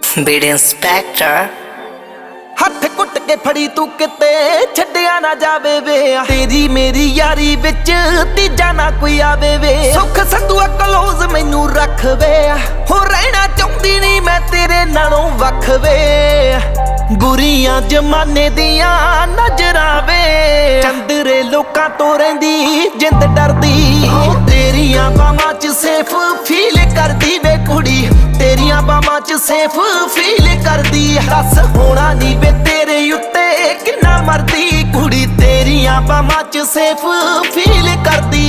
Beed inspector हथ कुट के फड़ी तू किते छड्डिया ना जावे वे तेरी मेरी यारी विच तीजा ना कोई आवे वे सुख संधुआ क्लोज मैनू रख वे हो रहना चाहती नहीं मैं तेरे नालों वख वे बुरियां जमाने दियां नजरां वे चंदरे लोकां तो रहिंदी जिंद डरदी तेरियां बाहां च सेफ फील करदी वे कुड़ी तेरियां बाहां च सेफ फील करदी दस होना नी वे तेरे उत्ते किन्ना मरदी कुड़ी तेरियां बाहां च सेफ फील करदी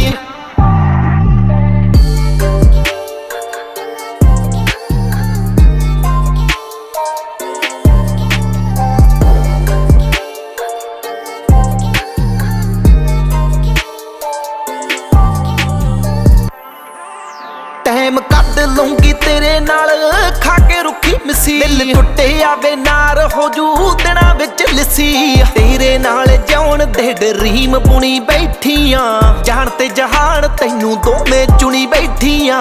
टाइम कद लूंगी तेरे नाल खा के रुखी मिसी दिल टुटे आवे नार हो जू दिना विच लिसी तेरे नाल जाउण दे ड्रीम बुनी बैठियां जान ते जहान तैनू दोवें चुनी बैठियां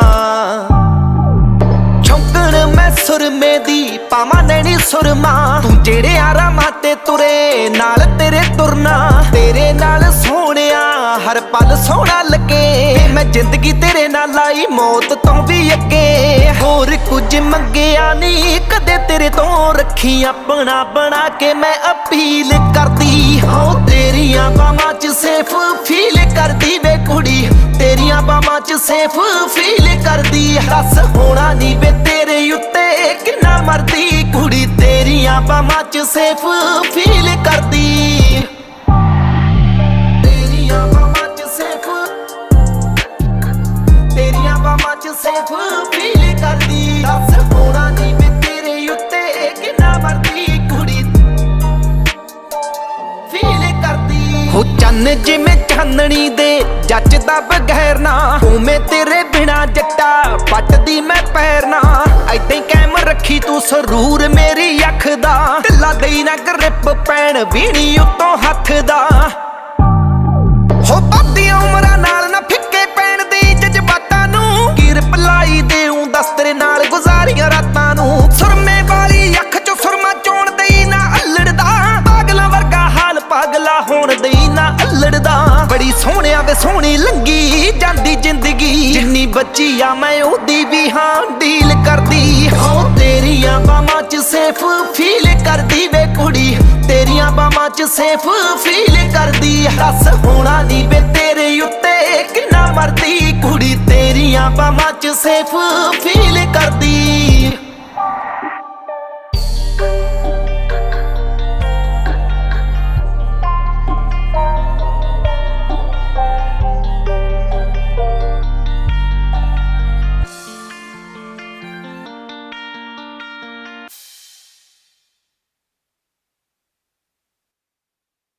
छौंकण मैं सुरमे दी पावां नैनी सुरमा तू जेड़े आरामां ते तुरे नाल तेरे तुरना तेरे नाल सोहणिया हर पल सोहना लगे मैं जिंदगी तेरे नाल लाई मौत तो भी अगे होर कुछ मंगिया नी कदे तेरे तो रखी अपना बना के मैं अपील करदी हो तेरियां बाहां च सेफ फील करदी वे कुड़ी तेरियां बाहां च सेफ फील करदी दस होना नी वे तेरे उत्ते किन्ना मरदी कुड़ी तेरियां बाहां च सेफ फील करदी तेरियां बाहां च सेफ तेरियां बाहां च सेफ फील करदी दस होना नी वे तेरे उत्ते किन्ना मरदी कुड़ी फील करदी हो चन्न जिवें चांदनी दे जचदा बगैर ना उवें तेरे बिना जट्टा पटदी मैं पैरना ऐदां कैम रखी तू सरूर मेरी अख दा ढिला देई ना ग्रिप पैण ਵੀਣੀ उत्तों हथ दा हो बादियां उमरां नाल ना फिक्के पैण दी जज्बातां नूं गिरप लाई देऊं दस तेरे नाल गुजारियां रातां नूं सुरमे वाली अख चों सुरमा चोण देई ना अल्लड़दा पागलां वर्गा हाल पागला होण देई ना अल्लड़दा बड़ी सोहणिया वे सोहणी लंगी जांदी जिंदगी जिन्नी बची आ मैं ओदी भी हां डील करदी हो तेरियां बाहां च सेफ फील करदी वे कुड़ी तेरियां बाहां च सेफ फील करदी दस होना नी वे तेरे उत्ते किन्ना मरदी कुड़ी तेरियां बाहां च सेफ फील करदी।